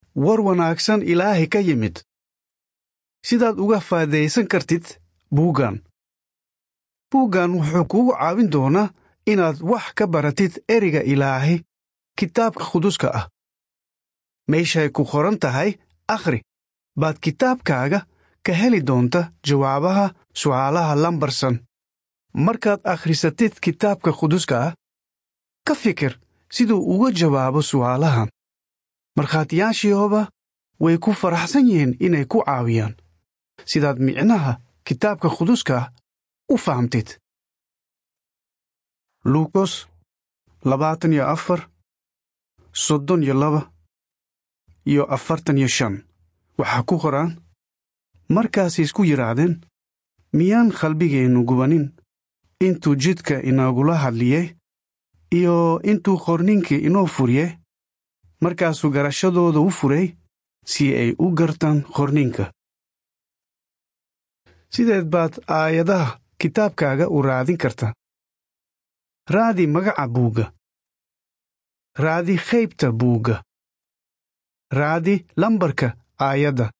war wanaagsan Ilaahay ka yimid. Sidaad uga faa'idaysan kartid buuggan. Buuggan wuxuu kugu caawin doonaa inaad wax ka baratid ereyga Ilaahay kitaabka quduska ah. Meeshay ku qoran tahay akhri baad kitaabkaaga ka heli doonta jawaabaha su'aalaha lambarsan. Markaad akhrisatid kitaabka quduska ah, ka fikir siduu uga jawaabo su'aalahan. Markhaatiyaashiiba way ku faraxsan yihiin inay ku caawiyaan sidaad micnaha kitaabka quduska ah u fahamtid. Luukos 24:32-45 waxaa ku qoran: markaasay isku yiraahdeen, miyaan qalbigeennu gubanin intuu jidka inaagula hadliyey iyo intuu qorninkii inoo furiyey? Markaasuu garashadooda u furay si ay u gartaan qorninka. Sideed baad aayadaha kitaabkaaga u raadin kartaa? Raadi magaca buugga. Raadi qaybta buugga. Raadi lambarka aayadda.